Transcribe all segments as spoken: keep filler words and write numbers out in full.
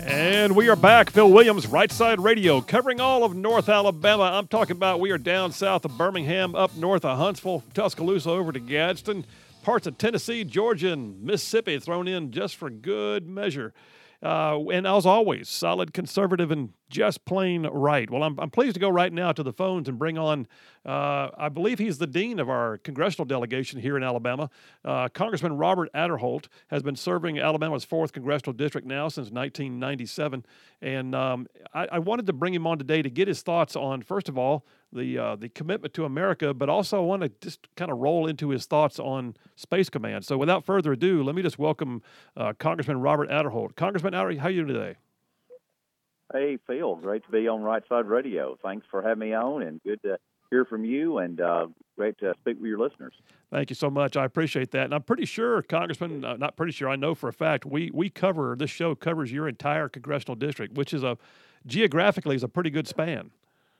And we are back. Phil Williams, Right Side Radio, covering all of North Alabama. I'm talking about we are down south of Birmingham, up north of Huntsville, Tuscaloosa over to Gadsden, parts of Tennessee, Georgia, and Mississippi thrown in just for good measure. Uh, and as always, solid conservative and just plain right. Well, I'm, I'm pleased to go right now to the phones and bring on, uh, I believe he's the dean of our congressional delegation here in Alabama. Uh, Congressman Robert Aderholt has been serving Alabama's fourth congressional district now since nineteen ninety-seven. And um, I, I wanted to bring him on today to get his thoughts on, first of all, the uh, the commitment to America, but also I want to just kind of roll into his thoughts on Space Command. So without further ado, let me just welcome uh, Congressman Robert Aderholt. Congressman Aderholt, how are you today? Hey, Phil, great to be on Right Side Radio. Thanks for having me on, and good to hear from you, and uh, great to speak with your listeners. Thank you so much. I appreciate that. And I'm pretty sure, Congressman, uh, not pretty sure, I know for a fact, we we cover, this show covers your entire congressional district, which is a, geographically is a pretty good span.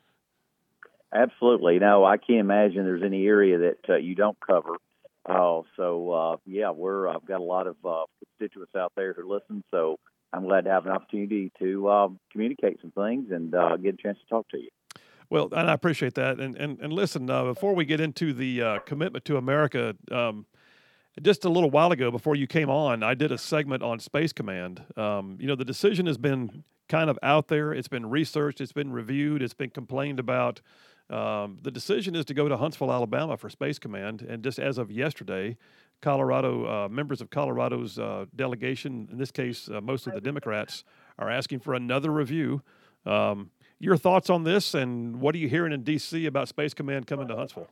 Absolutely. No, I can't imagine there's any area that uh, you don't cover. Uh, so, uh, yeah, we're I've got a lot of uh, constituents out there who listen, so I'm glad to have an opportunity to uh, communicate some things and uh, get a chance to talk to you. Well, and I appreciate that. And and, and listen, uh, before we get into the uh, commitment to America, um, just a little while ago before you came on, I did a segment on Space Command. Um, you know, the decision has been kind of out there. It's been researched. It's been reviewed. It's been complained about. Um, the decision is to go to Huntsville, Alabama for Space Command. And just as of yesterday, Colorado, uh, members of Colorado's uh, delegation, in this case, uh, mostly the Democrats, are asking for another review. Um, your thoughts on this, and what are you hearing in D C about Space Command coming to Huntsville?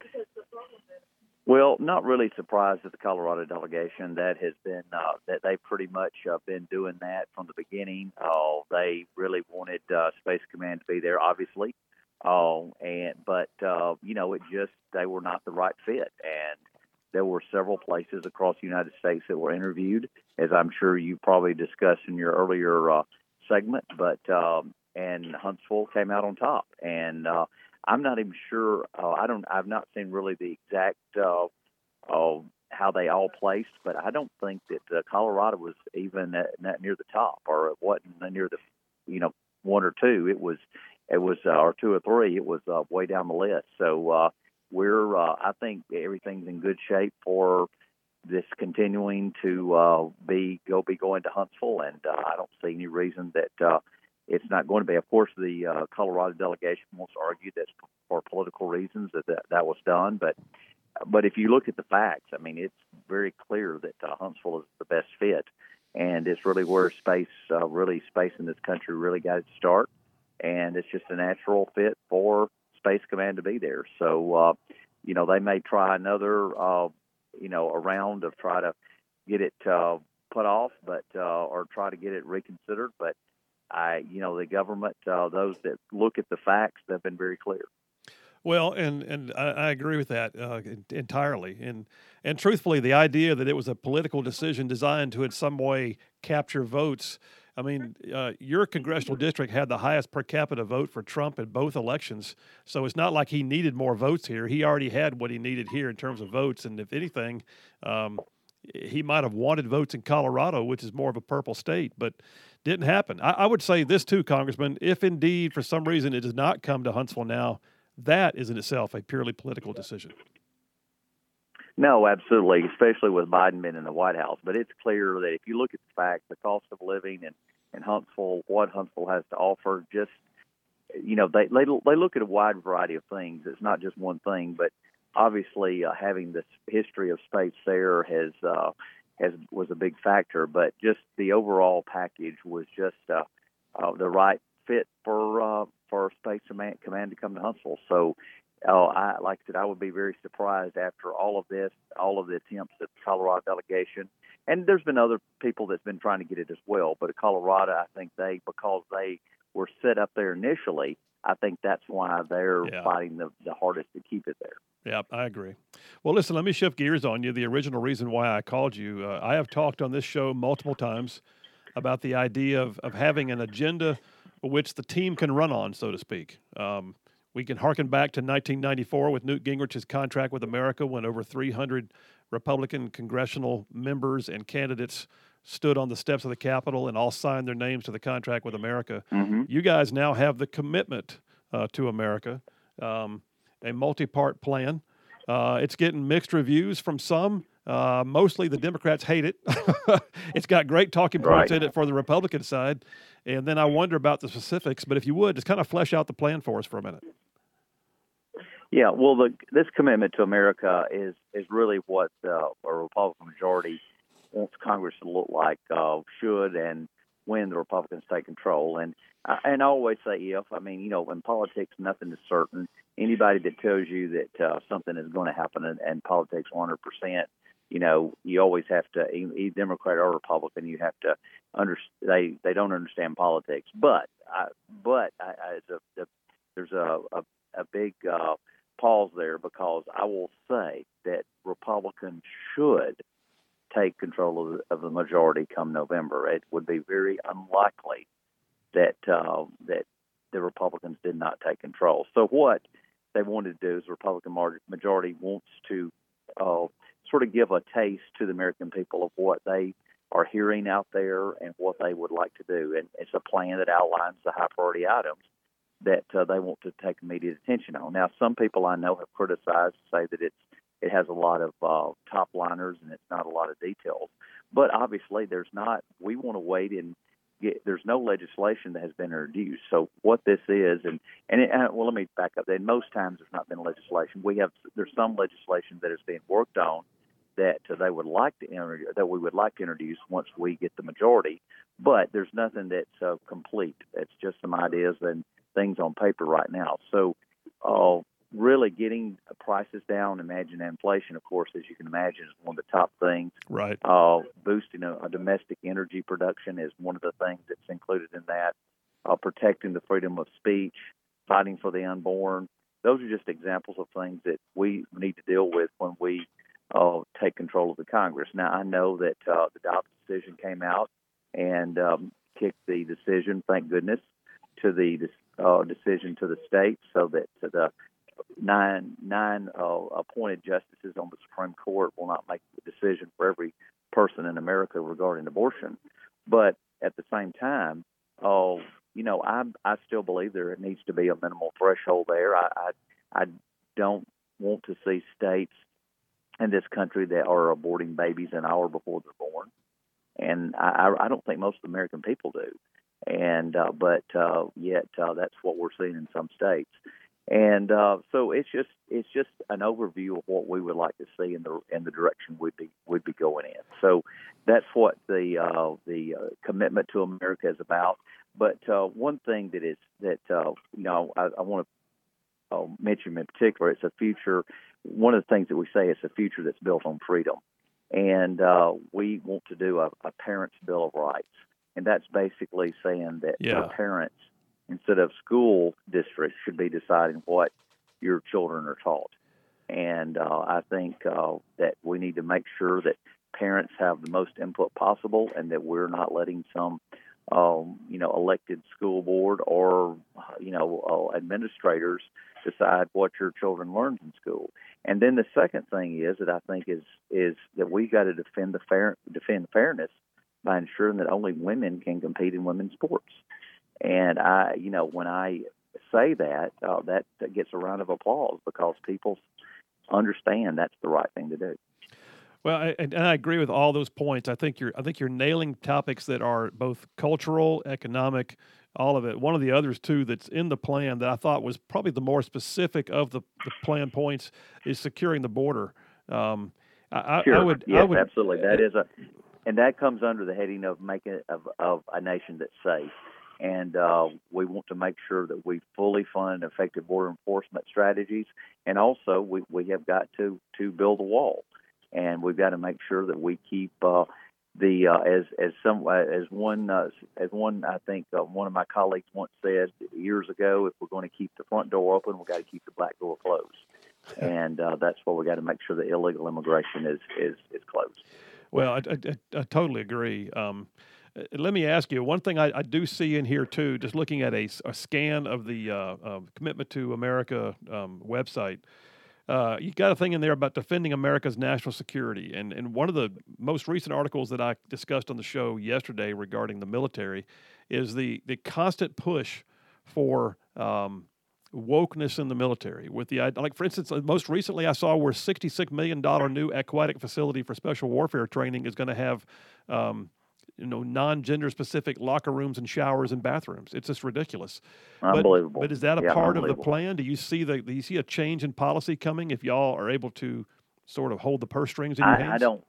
Well, not really surprised at the Colorado delegation. That has been uh, that they pretty much uh, been doing that from the beginning. Uh, they really wanted uh, Space Command to be there, obviously. Oh, and but uh, you know, it just they were not the right fit, and there were several places across the United States that were interviewed, as I'm sure you probably discussed in your earlier uh, segment. But um, and Huntsville came out on top, and uh, I'm not even sure. Uh, I don't. I've not seen really the exact uh, uh, how they all placed, but I don't think that uh, Colorado was even at, at near the top, or it wasn't near the you know one or two. It was. It was, uh, or two or three, it was uh, way down the list. So uh, we're, uh, I think everything's in good shape for this continuing to uh, be go be going to Huntsville, and uh, I don't see any reason that uh, it's not going to be. Of course, the uh, Colorado delegation wants to argue that for political reasons that, that that was done, but but if you look at the facts, I mean, it's very clear that uh, Huntsville is the best fit, and it's really where space, uh, really space in this country really got its start. And it's just a natural fit for Space Command to be there. So, uh, you know, they may try another, uh, you know, a round of try to get it uh, put off, but uh, or try to get it reconsidered. But I, you know, the government, uh, those that look at the facts, they've been very clear. Well, and and I, I agree with that uh, entirely. And and truthfully, the idea that it was a political decision designed to in some way capture votes. I mean, uh, your congressional district had the highest per capita vote for Trump in both elections. So it's not like he needed more votes here. He already had what he needed here in terms of votes. And if anything, um, he might have wanted votes in Colorado, which is more of a purple state, but didn't happen. I, I would say this too, Congressman, if indeed for some reason it does not come to Huntsville now, that is in itself a purely political decision. No, absolutely, especially with Biden being in the White House. But it's clear that if you look at the facts, the cost of living and, and Huntsville, what Huntsville has to offer, just, you know, they, they they look at a wide variety of things. It's not just one thing, but obviously uh, having this history of space there has uh, has was a big factor. But just the overall package was just uh, uh, the right fit for uh, for Space Command, Command to come to Huntsville. So. Oh, I, like I said, I would be very surprised after all of this, all of the attempts at the Colorado delegation. And there's been other people that's been trying to get it as well. But at Colorado, I think they, because they were set up there initially, I think that's why they're yeah. fighting the, the hardest to keep it there. Yeah, I agree. Well, listen, let me shift gears on you. The original reason why I called you, uh, I have talked on this show multiple times about the idea of, of having an agenda which the team can run on, so to speak. Um, We can harken back to nineteen ninety-four with Newt Gingrich's contract with America when over three hundred Republican congressional members and candidates stood on the steps of the Capitol and all signed their names to the contract with America. Mm-hmm. You guys now have the commitment uh, to America, um, a multi-part plan. Uh, it's getting mixed reviews from some. Uh, mostly the Democrats hate it. It's got great talking points Right. in it for the Republican side. And then I wonder about the specifics. But if you would, just kind of flesh out the plan for us for a minute. Yeah, well, the, this commitment to America is is really what uh, a Republican majority wants Congress to look like, uh, should and when the Republicans take control. And I- and I always say if. I mean, you know, in politics, nothing is certain. Anybody that tells you that uh, something is going to happen in, in politics one hundred percent, you know, you always have to, either Democrat or Republican, you have to under they they don't understand politics. But I, but I, I, it's a, a, there's a a, a big uh, pause there, because I will say that Republicans should take control of the, of the majority come November. It would be very unlikely that uh, that the Republicans did not take control. So what they wanted to do is the Republican majority wants to uh, sort of give a taste to the American people of what they are hearing out there and what they would like to do. And it's a plan that outlines the high priority items that uh, they want to take immediate attention on. Now, some people I know have criticized, say that it's it has a lot of uh, top liners and it's not a lot of details. But obviously, there's not. We want to wait and get. There's no legislation that has been introduced. So what this is, and and, it, and well, let me back up. Then most times there's not been legislation. We have there's some legislation that is being worked on that uh, they would like to inter- that we would like to introduce once we get the majority. But there's nothing that's uh, complete. It's just some ideas and things on paper right now. So uh, really getting prices down, imagine inflation, of course, as you can imagine, is one of the top things. Right. Uh, boosting a, a domestic energy production is one of the things that's included in that. Uh, protecting the freedom of speech, fighting for the unborn. Those are just examples of things that we need to deal with when we uh, take control of the Congress. Now, I know that uh, the Dobbs decision came out and um, kicked the decision, thank goodness, to the uh, decision to the states, so that to the nine nine uh, appointed justices on the Supreme Court will not make the decision for every person in America regarding abortion. But at the same time, uh, you know, I I still believe there needs to be a minimal threshold there. I I, I don't want to see states in this country that are aborting babies an hour before they're born, and I, I don't think most of the American people do. And uh, but uh, yet uh, that's what we're seeing in some states. And uh, so it's just it's just an overview of what we would like to see in the in the direction we'd be we'd be going in. So that's what the uh, the uh, commitment to America is about. But uh, one thing that is that uh, you know I, I want to uh, mention in particular, it's a future. One of the things that we say is a future that's built on freedom, and uh, we want to do a, a parent's bill of rights, and that's basically saying that Yeah. uh, parents, instead of school districts, should be deciding what your children are taught. And uh, I think uh, that we need to make sure that parents have the most input possible, and that we're not letting some, um, you know, elected school board or, you know, uh, administrators decide what your children learn in school. And then the second thing is that I think is is that we got to defend the fair defend fairness by ensuring that only women can compete in women's sports. And I, you know, when I say that, uh, that, that gets a round of applause, because people understand that's the right thing to do. Well, I, and I agree with all those points. I think you're I think you're nailing topics that are both cultural, economic, all of it. One of the others too that's in the plan that I thought was probably the more specific of the, the plan points is securing the border. Um, I, Sure. I would, yes, I would, absolutely. That is a, and that comes under the heading of making of, of a nation that's safe. And uh, we want to make sure that we fully fund effective border enforcement strategies, and also we, we have got to to build a wall, and we've got to make sure that we keep uh, the uh, as as some as one uh, as one I think uh, one of my colleagues once said years ago, if we're going to keep the front door open, we've got to keep the back door closed, and uh, that's why we got to make sure that illegal immigration is is is closed. well, I, I, I, I totally agree. Um, uh, let me ask you one thing. I, I do see in here too. Just looking at a, s- a scan of the uh, uh, Commitment to America um, website. uh, you got a thing in there about defending America's national security. And, and one of the most recent articles that I discussed on the show yesterday regarding the military is the, the constant push for um, wokeness in the military. With the like, for instance, most recently I saw where sixty-six million dollars new aquatic facility for special warfare training is going to have um, you know, non-gender specific locker rooms and showers and bathrooms. It's just ridiculous. Unbelievable. But, but is that a yeah, part of the plan? Do you see the do you see a change in policy coming if y'all are able to sort of hold the purse strings in your I, hands? I don't.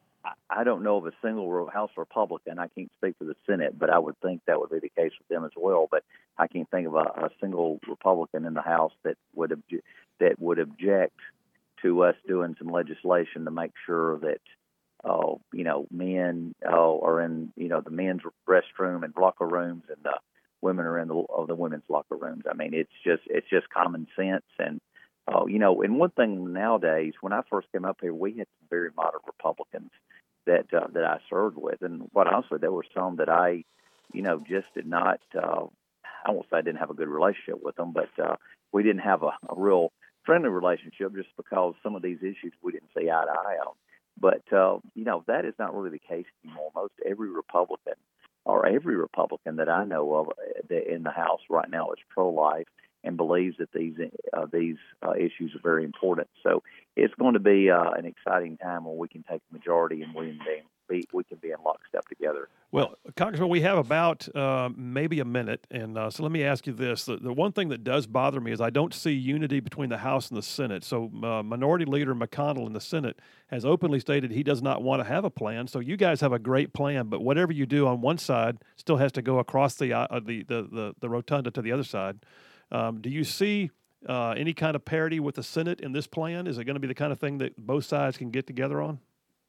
I don't know of a single House Republican. I can't speak for the Senate, but I would think that would be the case with them as well. But I can't think of a, a single Republican in the House that would obje- that would object to us doing some legislation to make sure that, uh, you know, men uh, are in, you know, the men's restroom and locker rooms, and the women are in the, uh, the women's locker rooms. I mean, it's just it's just common sense. And uh, you know, and one thing nowadays, when I first came up here, we had some very moderate Republicans that uh, that I served with, and quite honestly, there were some that I, you know, just did not. Uh, I won't say I didn't have a good relationship with them, but uh, we didn't have a, a real friendly relationship just because some of these issues we didn't see eye to eye on. But uh, you know, that is not really the case anymore. Most every Republican, or every Republican that I know of in the House right now, is pro-life and believes that these uh, these uh, issues are very important. So it's going to be uh, an exciting time when we can take the majority and we can be, we can be in lockstep together. Well, Congressman, we have about uh, maybe a minute, and uh, so let me ask you this. The, the one thing that does bother me is I don't see unity between the House and the Senate. So uh, Minority Leader McConnell in the Senate has openly stated he does not want to have a plan. So you guys have a great plan, but whatever you do on one side still has to go across the uh, the, the, the, the rotunda to the other side. Um, do you see uh, any kind of parity with the Senate in this plan? Is it going to be the kind of thing that both sides can get together on?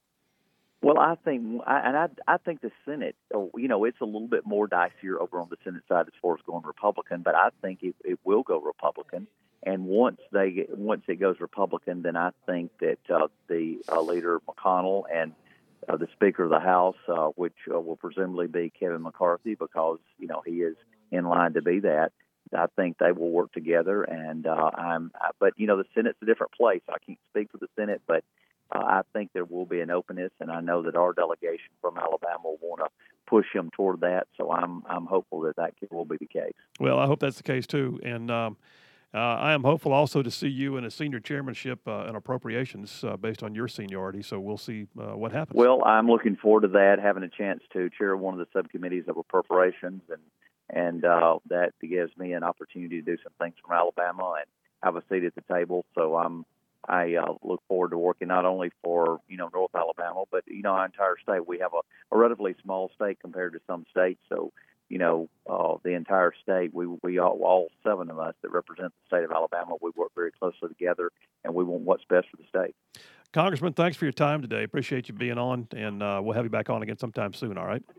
Well, I think, and I, I think the Senate, you know, it's a little bit more dicier over on the Senate side as far as going Republican, but I think it, it will go Republican. And once they get, once it goes Republican, then I think that uh, the uh, leader McConnell and uh, the Speaker of the House, uh, which uh, will presumably be Kevin McCarthy, because you know he is in line to be that. I think they will work together, and uh, I'm. I, but you know, the Senate's a different place. I can't speak for the Senate, but uh, I think there will be an openness, and I know that our delegation from Alabama will want to push them toward that. So I'm I'm hopeful that that will be the case. Well, I hope that's the case too, and um, uh, I am hopeful also to see you in a senior chairmanship uh, in appropriations uh, based on your seniority. So we'll see uh, what happens. Well, I'm looking forward to that, having a chance to chair one of the subcommittees of appropriations, and. And uh, that gives me an opportunity to do some things from Alabama and have a seat at the table. So I'm, I uh, look forward to working not only for, you know, North Alabama, but, you know, our entire state. We have a, a relatively small state compared to some states. So, you know, uh, the entire state, we, we all, all seven of us that represent the state of Alabama, we work very closely together, and we want what's best for the state. Congressman, thanks for your time today. Appreciate you being on, and uh, we'll have you back on again sometime soon, all right?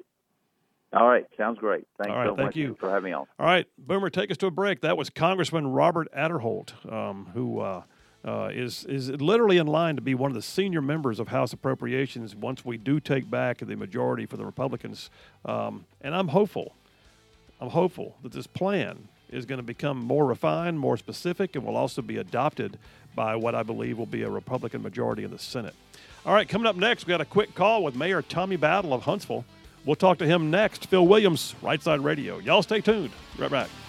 All right. Sounds great. Thanks All right, so thank much you. for having me on. All right, Boomer, take us to a break. That was Congressman Robert Aderholt, um, who uh, uh, is, is literally in line to be one of the senior members of House Appropriations once we do take back the majority for the Republicans. Um, and I'm hopeful, I'm hopeful that this plan is going to become more refined, more specific, and will also be adopted by what I believe will be a Republican majority in the Senate. All right, coming up next, we got a quick call with Mayor Tommy Battle of Huntsville. We'll talk to him next. Phil Williams, Right Side Radio. Y'all stay tuned. Right back.